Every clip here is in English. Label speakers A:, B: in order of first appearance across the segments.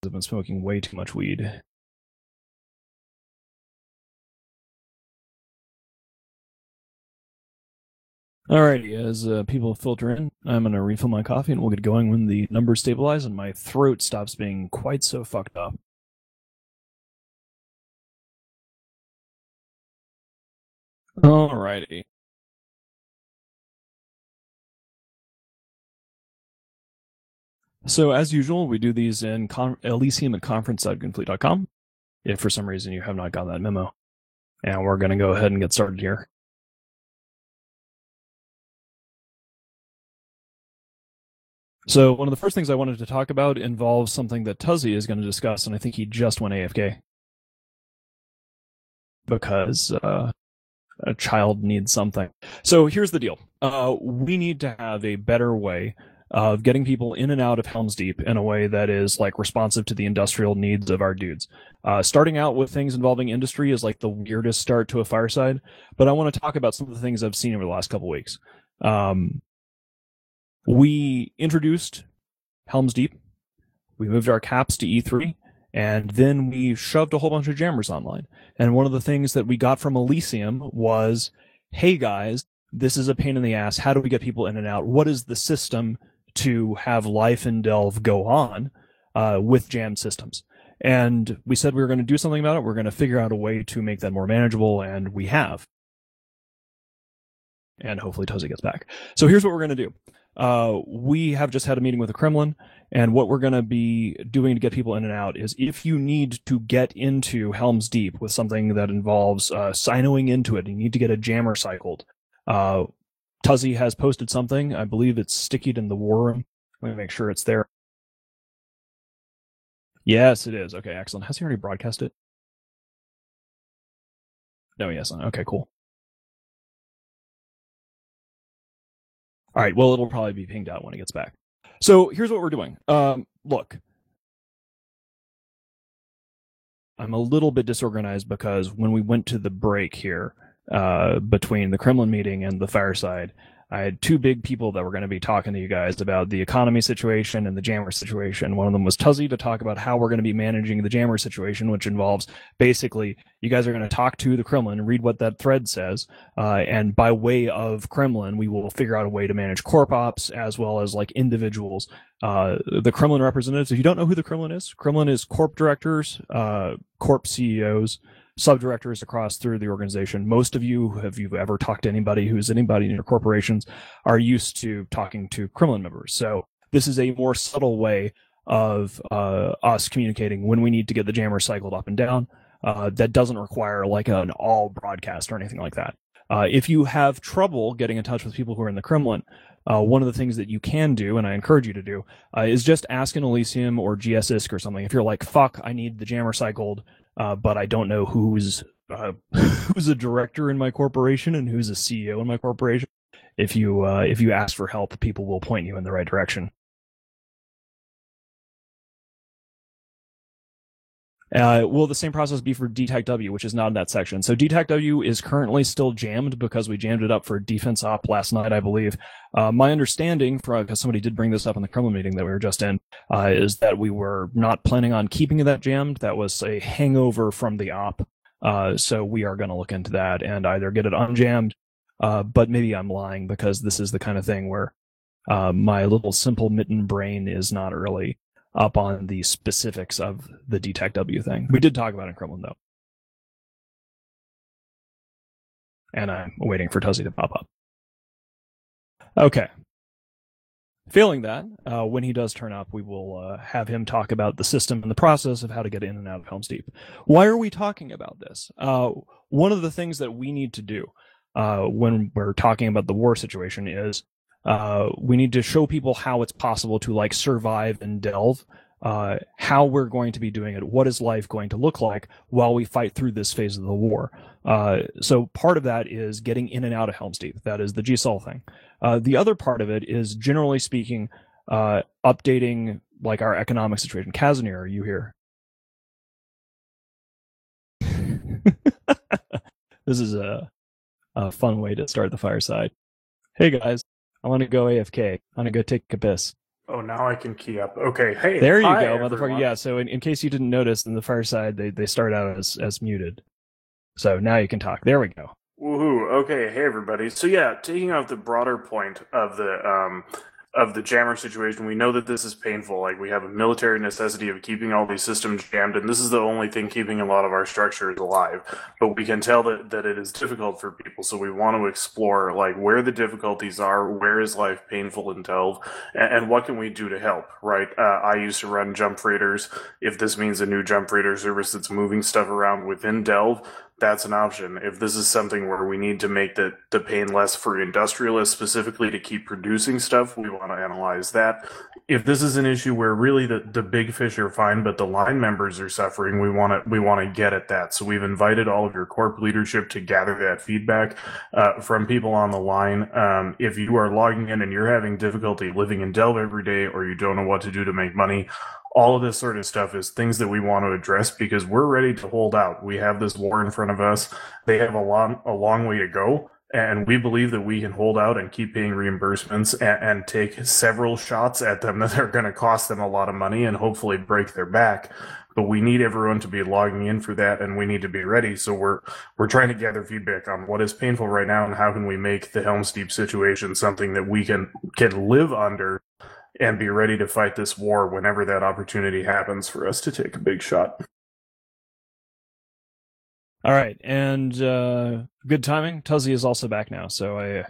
A: I've been smoking way too much weed. Alrighty, as people filter in, I'm going to refill my coffee and we'll get going when the numbers stabilize and my throat stops being quite so fucked up. Alrighty. So, as usual, we do these in Elysium at conference.gunfleet.com if for some reason you have not gotten that memo. And we're going to go ahead and get started here. So one of the first things I wanted to talk about involves something that Tuzzy is going to discuss, and I think he just went AFK because a child needs something. So here's the deal. We need to have a better way of getting people in and out of Helm's Deep in a way that is like responsive to the industrial needs of our dudes. Starting out with things involving industry is like the weirdest start to a fireside, but I want to talk about some of the things I've seen over the last couple weeks. We introduced Helm's Deep. We moved our caps to E3, and then we shoved a whole bunch of jammers online. And one of the things that we got from Elysium was, hey guys, this is a pain in the ass. How do we get people in and out? What is the system to have life in Delve go on with jammed systems? And we said we were going to do something about it. We're going to figure out a way to make that more manageable, and we have. And hopefully Tuzzy gets back. So here's what we're going to do. We have just had a meeting with the Kremlin, and what we're going to be doing to get people in and out is if you need to get into Helm's Deep with something that involves sinoing into it, you need to get a jammer cycled. Tuzzy has posted something. I believe it's stickied in the war room. Let me make sure it's there. Yes, it is. Okay, excellent. Has he already broadcast it? No, he hasn't. Okay, cool. All right, well, it'll probably be pinged out when he gets back. So here's what we're doing. Look, I'm a little bit disorganized because when we went to the break here between the Kremlin meeting and the fireside, I had two big people that were going to be talking to you guys about the economy situation and the jammer situation. One of them was Tuzzy to talk about how we're going to be managing the jammer situation, which involves basically you guys are going to talk to the Kremlin, read what that thread says, and by way of Kremlin, we will figure out a way to manage corp ops as well as like individuals. The Kremlin representatives, if you don't know who the Kremlin is corp directors, corp CEOs, subdirectors across through the organization. Most of you, if you've ever talked to anybody who's anybody in your corporations, are used to talking to Kremlin members. So this is a more subtle way of us communicating when we need to get the jammer cycled up and down. That doesn't require like an all broadcast or anything like that. If you have trouble getting in touch with people who are in the Kremlin, one of the things that you can do, and I encourage you to do, is just ask an Elysium or GSISC or something. If you're like, fuck, I need the jammer cycled, but I don't know who's a director in my corporation and who's a CEO in my corporation. If you ask for help, people will point you in the right direction. Will the same process be for DTAC-W, which is not in that section? So DTAC-W is currently still jammed because we jammed it up for defense op last night, I believe. My understanding, because somebody did bring this up in the Kremlin meeting that we were just in, is that we were not planning on keeping that jammed. That was a hangover from the op. So we are going to look into that and either get it unjammed, but maybe I'm lying because this is the kind of thing where my little simple mitten brain is not really up on the specifics of the DTAC-W thing. We did talk about it in Kremlin, though. And I'm waiting for Tuzzy to pop up. Okay. Failing that, when he does turn up, we will have him talk about the system and the process of how to get in and out of Helm's Deep. Why are we talking about this? One of the things that we need to do when we're talking about the war situation is we need to show people how it's possible to like survive and delve, how we're going to be doing it, what is life going to look like while we fight through this phase of the war. So part of that is getting in and out of Helm's Deep. That is the GSOL thing. The other part of it is, generally speaking, updating like our economic situation. Kazanir, are you here? This is a fun way to start the fireside. Hey guys, I want to go AFK. I want to go take a piss.
B: Oh, now I can key up. Okay. Hey,
A: There you
B: hi
A: go, motherfucker.
B: everyone.
A: Yeah. So in case you didn't notice, in the Fireside, they start out as muted. So now you can talk. There we go.
B: Woohoo. Okay, hey everybody. So yeah, taking off the broader point of the jammer situation, we know that this is painful. Like we have a military necessity of keeping all these systems jammed, and this is the only thing keeping a lot of our structures alive. But we can tell that it is difficult for people, so we want to explore like where the difficulties are, where is life painful in Delve, and what can we do to help, right? I used to run jump freighters. If this means a new jump freighter service that's moving stuff around within Delve, that's an option. If this is something where we need to make the pain less for industrialists specifically to keep producing stuff, we want to analyze that. If this is an issue where really the big fish are fine, but the line members are suffering, we want to get at that. So we've invited all of your corp leadership to gather that feedback from people on the line. If you are logging in and you're having difficulty living in Delve every day, or you don't know what to do to make money, all of this sort of stuff is things that we want to address because we're ready to hold out. We have this war in front of us. They have a long way to go. And we believe that we can hold out and keep paying reimbursements and take several shots at them that are going to cost them a lot of money and hopefully break their back. But we need everyone to be logging in for that, and we need to be ready. So we're trying to gather feedback on what is painful right now and how can we make the Helm's Deep situation something that we can live under and be ready to fight this war whenever that opportunity happens for us to take a big shot.
A: All right, and good timing. Tuzzy is also back now, so I.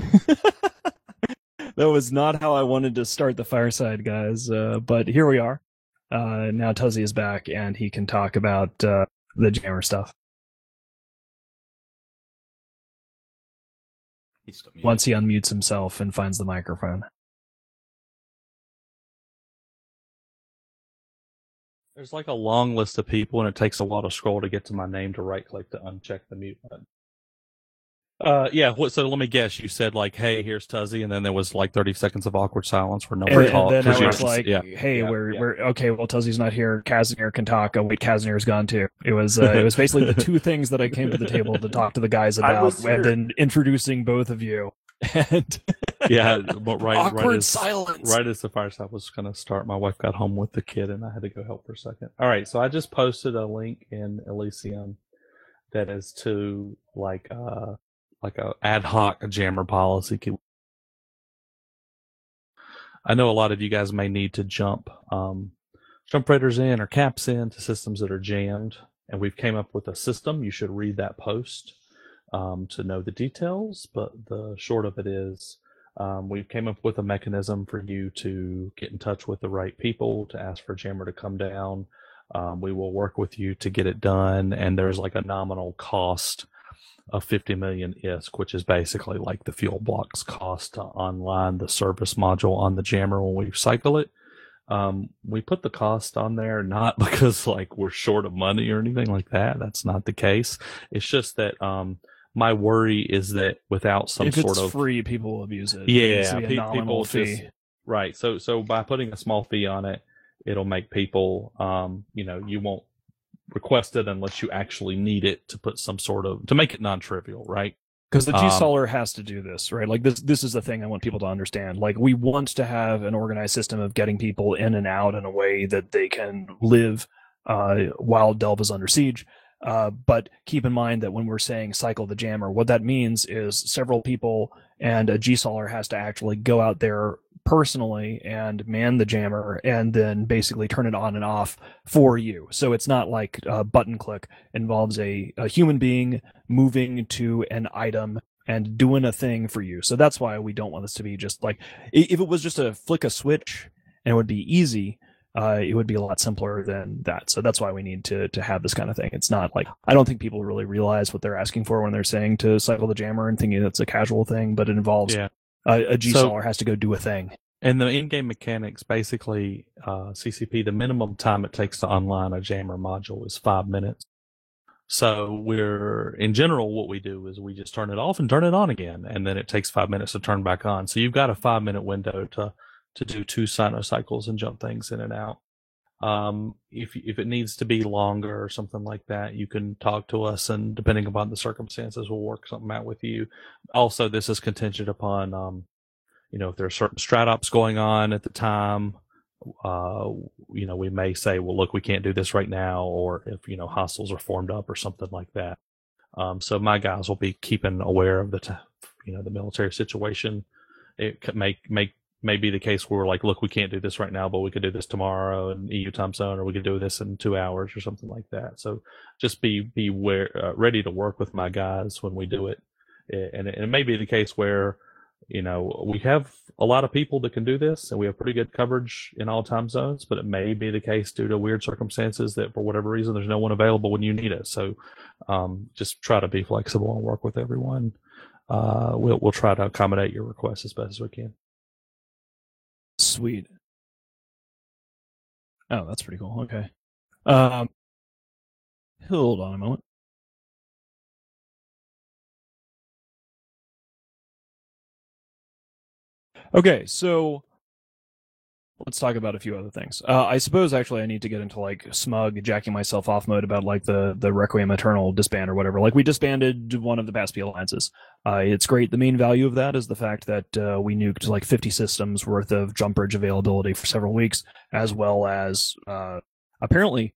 A: That was not how I wanted to start the Fireside, guys. But here we are. Now Tuzzy is back, and he can talk about the jammer stuff. Once he unmutes himself and finds the microphone.
C: There's like a long list of people, and it takes a lot of scroll to get to my name to right click to uncheck the mute button. Yeah. So let me guess. You said like, "Hey, here's Tuzzy," and then there was like 30 seconds of awkward silence where nobody talked.
A: And then I was
C: Yeah.
A: like,
C: Yeah.
A: "Hey,
C: Yeah.
A: we're okay. Well, Tuzzy's not here. Casimir can talk. Oh wait, Casimir's gone too." It was basically the two things that I came to the table to talk to the guys about, and then introducing both of you. And
C: Yeah, but
A: awkward silence.
C: Right as the Fireside was going to start, my wife got home with the kid, and I had to go help for a second. All right, so I just posted a link in Elysium that is to like a ad hoc jammer policy. I know a lot of you guys may need to jump raiders in or caps in to systems that are jammed, and we've came up with a system. You should read that post to know the details, but the short of it is we came up with a mechanism for you to get in touch with the right people to ask for jammer to come down. We will work with you to get it done, and there's like a nominal cost of 50 million ISK, which is basically like the fuel blocks cost to online the service module on the jammer when we cycle it. We put the cost on there not because like we're short of money or anything like that. That's not the case. It's just that my worry is that without some sort of
A: free, people will abuse it.
C: Yeah,
A: people fee.
C: Right. So by putting a small fee on it, it'll make people, you won't request it unless you actually need it to put some sort of to make it non-trivial, right?
A: Because the GSolar has to do this, right? Like this is the thing I want people to understand. Like we want to have an organized system of getting people in and out in a way that they can live while Delve is under siege. But keep in mind that when we're saying cycle the jammer, what that means is several people and a GSolar has to actually go out there personally and man the jammer and then basically turn it on and off for you. So it's not like a button click. It involves a human being moving to an item and doing a thing for you. So that's why we don't want this to be just like, if it was just a flick a switch and it would be easy, it would be a lot simpler than that. So that's why we need to have this kind of thing. It's not like, I don't think people really realize what they're asking for when they're saying to cycle the jammer and thinking it's a casual thing, but it involves a GSolar has to go do a thing.
C: And the in-game mechanics, basically, CCP, the minimum time it takes to online a jammer module is 5 minutes. So in general, what we do is we just turn it off and turn it on again, and then it takes 5 minutes to turn back on. So you've got a 5-minute window to do 2 cycles and jump things in and out. If it needs to be longer or something like that, you can talk to us, and depending upon the circumstances, we'll work something out with you. Also, this is contingent upon if there are certain strat ops going on at the time, we may say, well, look, we can't do this right now, or if hostiles are formed up or something like that. So my guys will be keeping aware of the military situation. It may be the case where we're like, look, we can't do this right now, but we could do this tomorrow in EU time zone, or we could do this in 2 hours or something like that. So just be ready to work with my guys when we do it. And it may be the case where, we have a lot of people that can do this and we have pretty good coverage in all time zones, but it may be the case due to weird circumstances that for whatever reason, there's no one available when you need it. So just try to be flexible and work with everyone. We'll try to accommodate your requests as best as we can.
A: Sweet. Oh, that's pretty cool. Okay. Hold on a moment. Okay, so let's talk about a few other things. I suppose actually I need to get into like smug jacking myself off mode about like the Requiem Eternal disband or whatever. Like we disbanded one of the PASP alliances. It's great. The main value of that is the fact that we nuked like 50 systems worth of jump bridge availability for several weeks, as well as apparently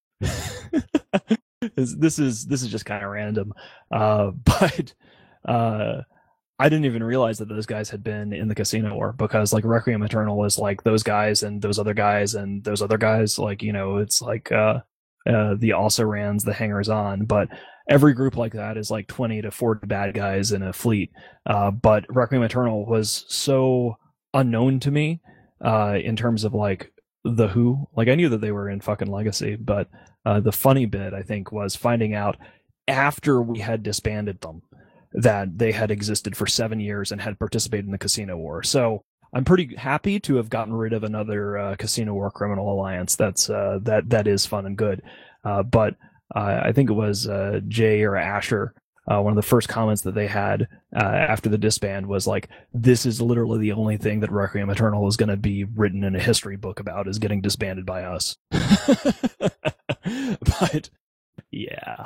A: this is just kind of random, but I didn't even realize that those guys had been in the Casino War, because like Requiem Eternal is like those guys and those other guys and those other guys. Like, it's like the also rans, the hangers on, but every group like that is like 20 to 40 bad guys in a fleet. But Requiem Eternal was so unknown to me in terms of like the who. Like I knew that they were in fucking Legacy, but the funny bit I think was finding out after we had disbanded them that they had existed for 7 years and had participated in the Casino War. So I'm pretty happy to have gotten rid of another Casino War criminal alliance. That is fun and good. But I think it was Jay or Asher. One of the first comments that they had after the disband was like, "This is literally the only thing that Requiem Eternal is going to be written in a history book about, is getting disbanded by us." But yeah.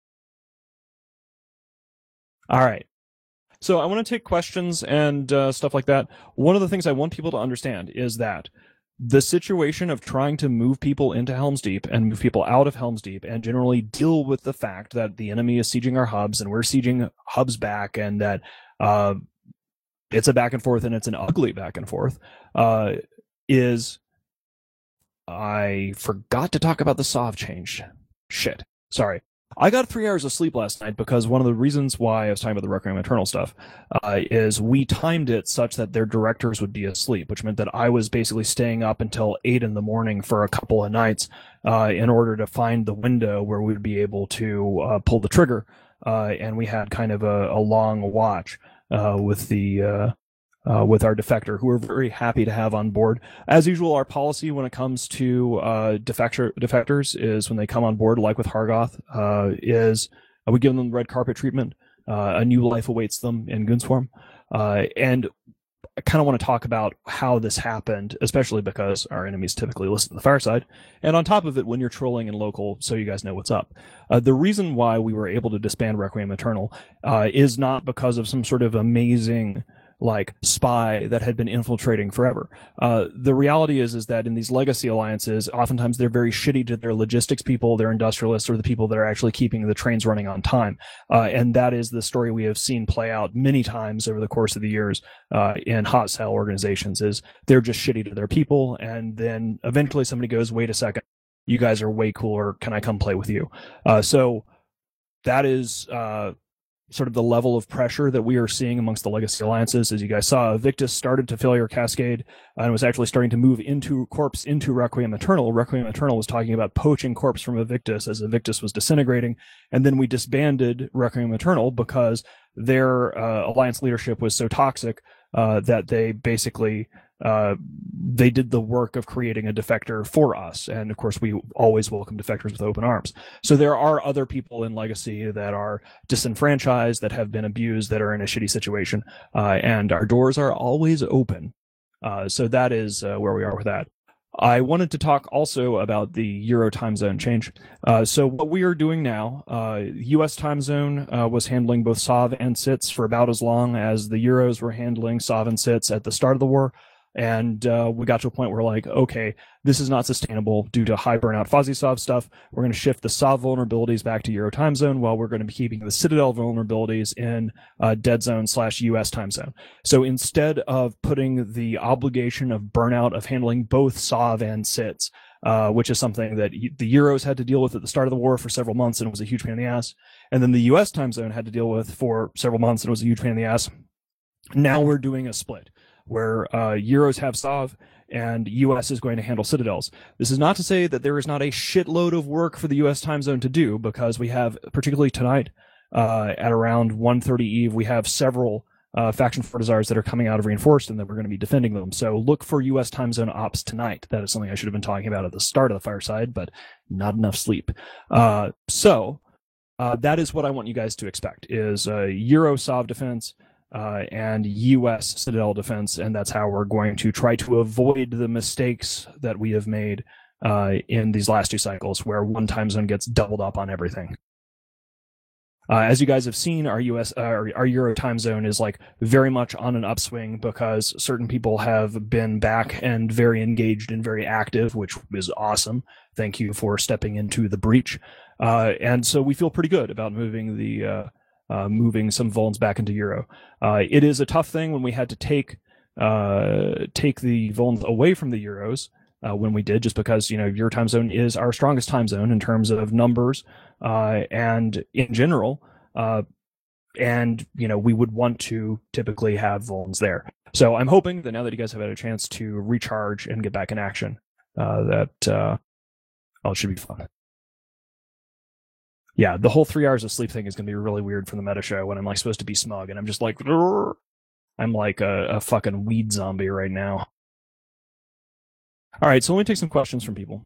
A: All right. So I want to take questions and stuff like that. One of the things I want people to understand is that the situation of trying to move people into Helm's Deep and move people out of Helm's Deep and generally deal with the fact that the enemy is sieging our hubs and we're sieging hubs back, and that it's a back and forth, and it's an ugly back and forth, is I forgot to talk about the SOV change. Shit. Sorry. I got 3 hours of sleep last night because one of the reasons why I was talking about the Requiem Eternal stuff is we timed it such that their directors would be asleep, which meant that I was basically staying up until 8 in the morning for a couple of nights in order to find the window where we'd be able to pull the trigger. And we had kind of a long watch with our defector, who we're very happy to have on board. As usual, our policy when it comes to defectors is when they come on board, like with Hargoth, is we give them red carpet treatment. A new life awaits them in Goonswarm. And I kind of want to talk about how this happened, especially because our enemies typically listen to the Fireside. And on top of it, when you're trolling in local, so you guys know what's up. The reason why we were able to disband Requiem Eternal is not because of some sort of amazing like spy that had been infiltrating forever. The reality is that in these legacy alliances, oftentimes they're very shitty to their logistics people, their industrialists, or the people that are actually keeping the trains running on time. And that is the story we have seen play out many times over the course of the years in hostile organizations. Is they're just shitty to their people, and then eventually somebody goes, "Wait a second, you guys are way cooler. Can I come play with you?" So that is sort of the level of pressure that we are seeing amongst the legacy alliances. As you guys saw, Victus started to failure cascade and was actually starting to move into corpse into Requiem Eternal. Requiem Eternal was talking about poaching corpse from Evictus as Evictus was disintegrating. And then we disbanded Requiem Eternal because their alliance leadership was so toxic that they basically they did the work of creating a defector for us. And of course, we always welcome defectors with open arms. So there are other people in Legacy that are disenfranchised, that have been abused, that are in a shitty situation. And our doors are always open. So that is where we are with that. I wanted to talk also about the Euro time zone change. So what we are doing now, U.S. time zone was handling both SOV and SITS for about as long as the Euros were handling SOV and SITS at the start of the war. And we got to a point where, like, okay, this is not sustainable due to high burnout FuzzySOV stuff. We're going to shift the SOV vulnerabilities back to Euro time zone while we're going to be keeping the Citadel vulnerabilities in dead zone / US time zone. So instead of putting the obligation of burnout of handling both SOV and SITS, which is something that the Euros had to deal with at the start of the war for several months, and it was a huge pain in the ass. And then the US time zone had to deal with for several months, and it was a huge pain in the ass. Now we're doing a split where Euros have SOV and US is going to handle Citadels. This is not to say that there is not a shitload of work for the US time zone to do, because we have, particularly tonight, at around 1:30 Eve, we have several faction Fortizars that are coming out of Reinforced, and that we're going to be defending them. So look for US time zone ops tonight. That is something I should have been talking about at the start of the Fireside, but not enough sleep. So that is what I want you guys to expect, is Euro SOV defense, and U.S. Citadel defense, and that's how we're going to try to avoid the mistakes that we have made in these last two cycles, where one time zone gets doubled up on everything. As you guys have seen, our Euro time zone is like very much on an upswing because certain people have been back and very engaged and very active, which is awesome. Thank you for stepping into the breach. And so we feel pretty good about moving some vulns back into Euro. It is a tough thing when we had to take the vulns away from the Euros when we did, just because, you know, Euro time zone is our strongest time zone in terms of numbers and in general. And, you know, we would want to typically have vulns there. So I'm hoping that now that you guys have had a chance to recharge and get back in action, it should be fun. Yeah, the whole 3 hours of sleep thing is going to be really weird for the meta show when I'm like supposed to be smug and I'm just like, I'm like a fucking weed zombie right now. All right, so let me take some questions from people.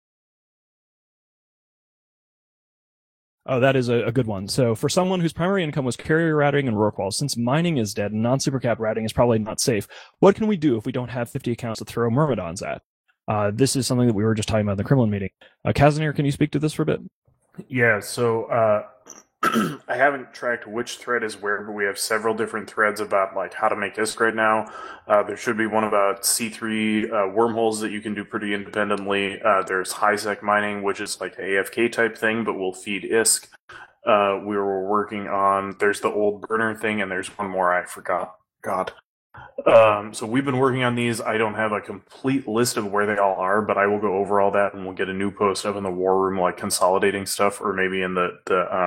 A: Oh, that is a good one. So for someone whose primary income was carrier routing and Rorqual, since mining is dead and non-supercap routing is probably not safe, what can we do if we don't have 50 accounts to throw Myrmidons at? This is something that we were just talking about in the Kremlin meeting. Kazanir, can you speak to this for a bit?
B: Yeah, so I haven't tracked which thread is where, but we have several different threads about like how to make ISK right now. There should be one about C3 wormholes that you can do pretty independently. There's HiSec mining, which is like an AFK type thing, but will feed ISK. We were working on, there's the old burner thing, and there's one more I forgot. God. So we've been working on these. I don't have a complete list of where they all are, but I will go over all that, and we'll get a new post up in the war room, like consolidating stuff, or maybe in the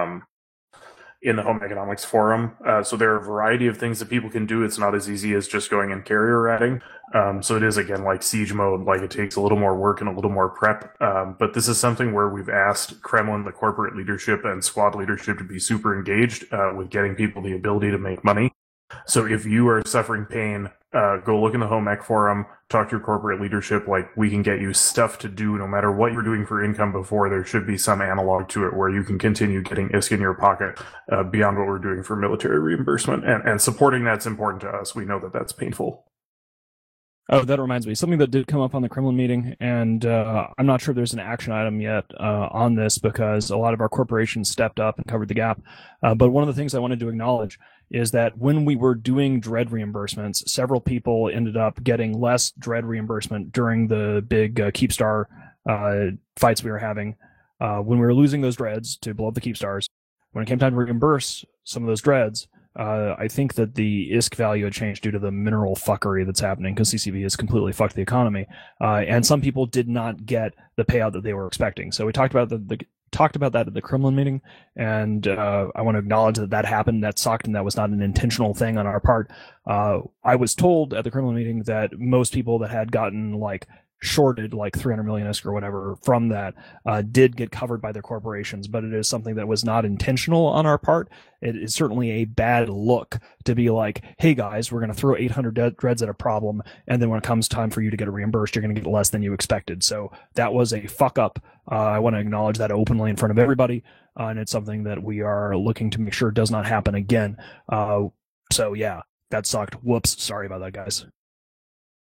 B: Home Economics forum. So there are a variety of things that people can do. It's not as easy as just going and carrier ratting. So it is, again, like siege mode, like it takes a little more work and a little more prep. But this is something where we've asked Kremlin, the corporate leadership, and squad leadership to be super engaged with getting people the ability to make money. So if you are suffering pain, go look in the Home Ec forum, talk to your corporate leadership. Like, we can get you stuff to do no matter what you're doing for income before. There should be some analog to it where you can continue getting ISK in your pocket beyond what we're doing for military reimbursement. And supporting that's important to us. We know that that's painful.
A: Oh, that reminds me. Something that did come up on the Kremlin meeting, and I'm not sure if there's an action item yet on this because a lot of our corporations stepped up and covered the gap. But one of the things I wanted to acknowledge is that when we were doing dread reimbursements, several people ended up getting less dread reimbursement during the big Keepstar fights we were having. When we were losing those dreads to blow up the Keepstars, when it came time to reimburse some of those dreads, I think that the ISK value had changed due to the mineral fuckery that's happening because CCV has completely fucked the economy. And some people did not get the payout that they were expecting. So we talked about that at the Kremlin meeting, and I want to acknowledge that happened. That sucked, and that was not an intentional thing on our part. I was told at the Kremlin meeting that most people that had gotten like shorted like 300 million ISK or whatever from that did get covered by their corporations, but it is something that was not intentional on our part. It is certainly a bad look to be like, hey guys, we're going to throw 800 dreads at a problem, and then when it comes time for you to get it reimbursed, you're going to get less than you expected. So that was a fuck up. I want to acknowledge that openly in front of everybody, and it's something that we are looking to make sure does not happen again. So yeah, that sucked. Whoops, sorry about that, guys.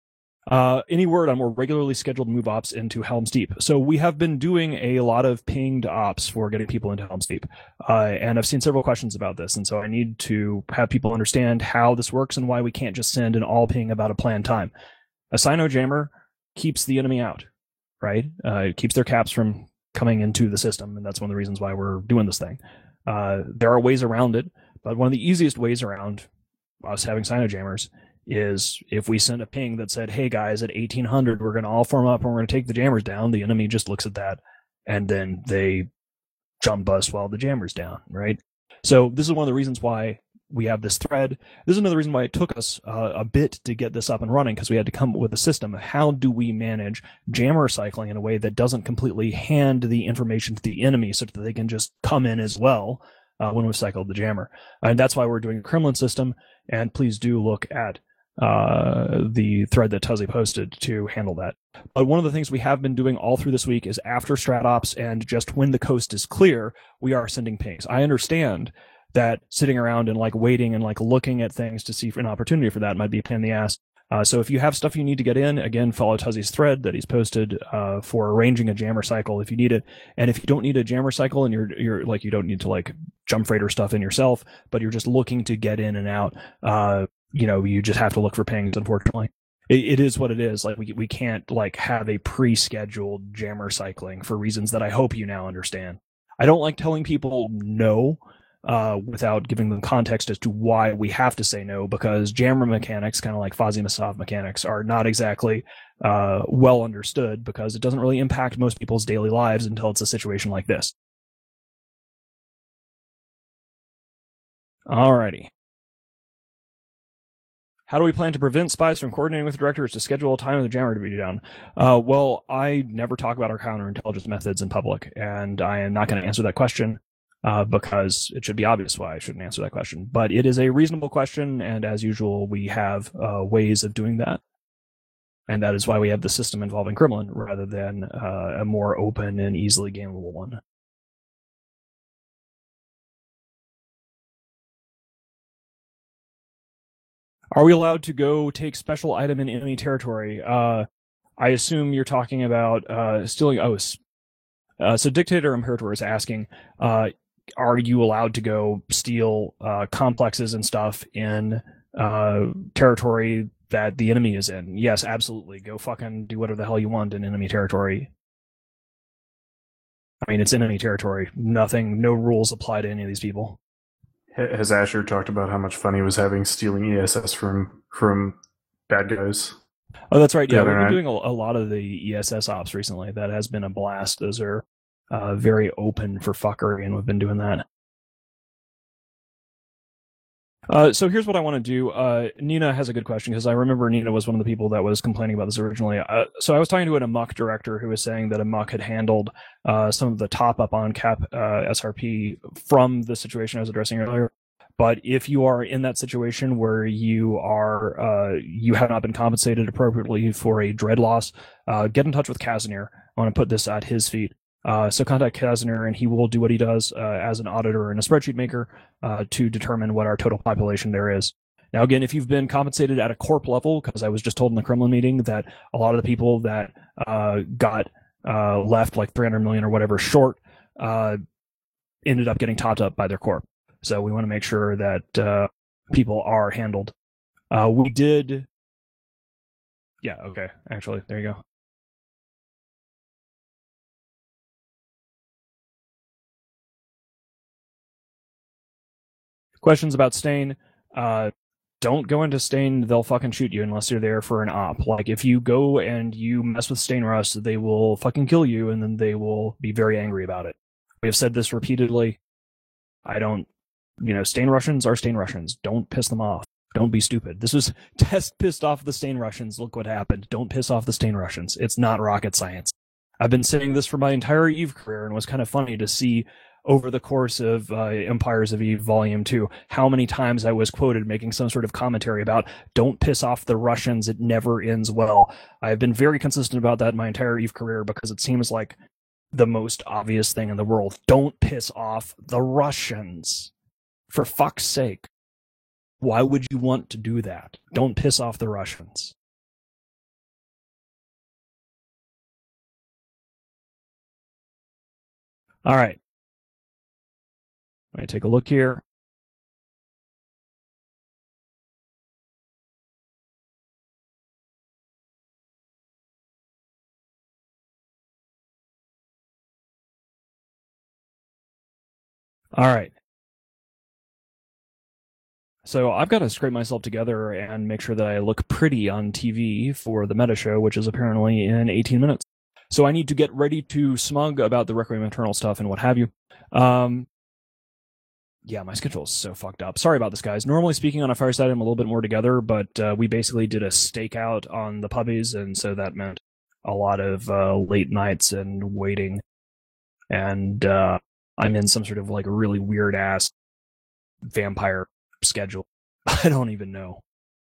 A: Any word on more regularly scheduled move ops into Helm's Deep? So we have been doing a lot of pinged ops for getting people into Helm's Deep, and I've seen several questions about this, and so I need to have people understand how this works and why we can't just send an all ping about a planned time. A Cyno jammer keeps the enemy out, right? It keeps their caps from coming into the system, and that's one of the reasons why we're doing this thing. There are ways around it, but one of the easiest ways around us having Cyno jammers is if we send a ping that said, hey guys, at 1800 we're going to all form up and we're going to take the jammers down. The enemy just looks at that and then they jump us while the jammer's down, right? So this is one of the reasons why we have this thread. This is another reason why it took us a bit to get this up and running, because we had to come up with a system of how do we manage jammer cycling in a way that doesn't completely hand the information to the enemy so that they can just come in as well when we've cycled the jammer. And that's why we're doing a Kremlin system, and please do look at the thread that Tuzzy posted to handle that. But one of the things we have been doing all through this week is after strat ops and just when the coast is clear, we are sending pings. I understand that sitting around and like waiting and like looking at things to see for an opportunity for that might be a pain in the ass. So if you have stuff you need to get in, again, follow Tuzzy's thread that he's posted for arranging a jammer cycle if you need it. And if you don't need a jammer cycle and you're like, you don't need to like jump freighter stuff in yourself, but you're just looking to get in and out, you just have to look for pings, unfortunately. It is what it is. Like we can't like have a pre-scheduled jammer cycling for reasons that I hope you now understand. I don't like telling people no without giving them context as to why we have to say no, because jammer mechanics, kind of like Fazi-Massaf mechanics, are not exactly well understood because it doesn't really impact most people's daily lives until it's a situation like this. Alrighty. How do we plan to prevent spies from coordinating with directors to schedule a time of the jammer to be down? Well, I never talk about our counterintelligence methods in public, and I am not going to answer that question because it should be obvious why I shouldn't answer that question. But it is a reasonable question, and as usual, we have ways of doing that. And that is why we have the system involving Kremlin rather than a more open and easily gameable one. Are we allowed to go take special item in enemy territory? I assume you're talking about stealing. So Dictator Imperator is asking, are you allowed to go steal complexes and stuff in territory that the enemy is in? Yes, absolutely. Go fucking do whatever the hell you want in enemy territory. I mean, it's enemy territory. No rules apply to any of these people.
B: Has Asher talked about how much fun he was having stealing ESS from bad guys?
A: Oh, that's right. Yeah, we've been doing a lot of the ESS ops recently. That has been a blast. Those are very open for fuckery, and we've been doing that. So here's what I want to do. Nina has a good question, because I remember Nina was one of the people that was complaining about this originally. So I was talking to an Amok director who was saying that Amok had handled some of the top up on cap SRP from the situation I was addressing earlier. But if you are in that situation where you have not been compensated appropriately for a dread loss, get in touch with Casimir. I want to put this at his feet. So contact Casimir, and he will do what he does as an auditor and a spreadsheet maker to determine what our total population there is. Now, again, if you've been compensated at a corp level, because I was just told in the Kremlin meeting that a lot of the people that got left like 300 million or whatever short ended up getting topped up by their corp. So we want to make sure that people are handled. We did. Yeah, okay. Actually, there you go. Questions about Stain. Don't go into Stain. They'll fucking shoot you unless you're there for an op. Like, if you go and you mess with Stain Rust, they will fucking kill you, and then they will be very angry about it. We have said this repeatedly. Stain Russians are Stain Russians. Don't piss them off. Don't be stupid. This was Test pissed off the Stain Russians. Look what happened. Don't piss off the Stain Russians. It's not rocket science. I've been saying this for my entire EVE career, and it was kind of funny to see over the course of Empires of Eve Volume 2, how many times I was quoted making some sort of commentary about don't piss off the Russians, it never ends well. I've been very consistent about that my entire EVE career because it seems like the most obvious thing in the world. Don't piss off the Russians. For fuck's sake. Why would you want to do that? Don't piss off the Russians. All right. Let me take a look here. All right. So I've got to scrape myself together and make sure that I look pretty on TV for the Meta Show, which is apparently in 18 minutes. So I need to get ready to smug about the Requiem Eternal stuff and what have you. Yeah, my schedule is so fucked up. Sorry about this, guys. Normally speaking, on a Fireside, I'm a little bit more together, but we basically did a stakeout on the puppies, and so that meant a lot of late nights and waiting. And I'm in some sort of like really weird ass vampire schedule. I don't even know.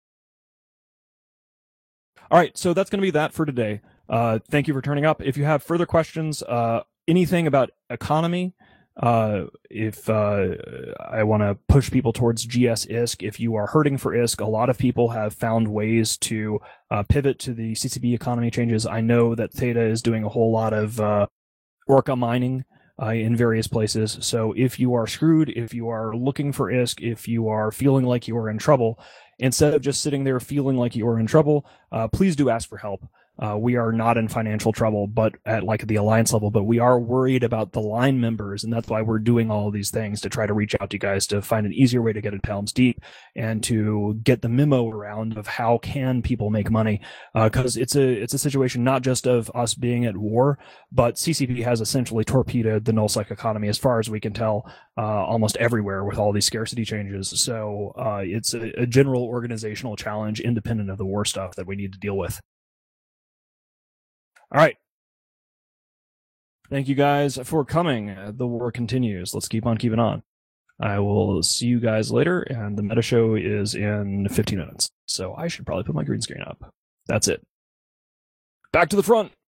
A: All right, so that's going to be that for today. Thank you for turning up. If you have further questions, anything about economy, if I want to push people towards GS ISK, if you are hurting for ISK, a lot of people have found ways to pivot to the CCP economy changes. I know that Theta is doing a whole lot of Orca mining in various places. So if you are screwed, if you are looking for ISK, if you are feeling like you are in trouble, instead of just sitting there feeling like you are in trouble, please do ask for help. We are not in financial trouble, but at like the alliance level, but we are worried about the line members, and that's why we're doing all of these things to try to reach out to you guys to find an easier way to get into Helm's Deep and to get the memo around of how can people make money, because it's a situation not just of us being at war, but CCP has essentially torpedoed the nullsec economy as far as we can tell, almost everywhere with all these scarcity changes. So it's a general organizational challenge independent of the war stuff that we need to deal with. All right. Thank you guys for coming. The war continues. Let's keep on keeping on. I will see you guys later, and the Meta Show is in 15 minutes. So I should probably put my green screen up. That's it. Back to the front.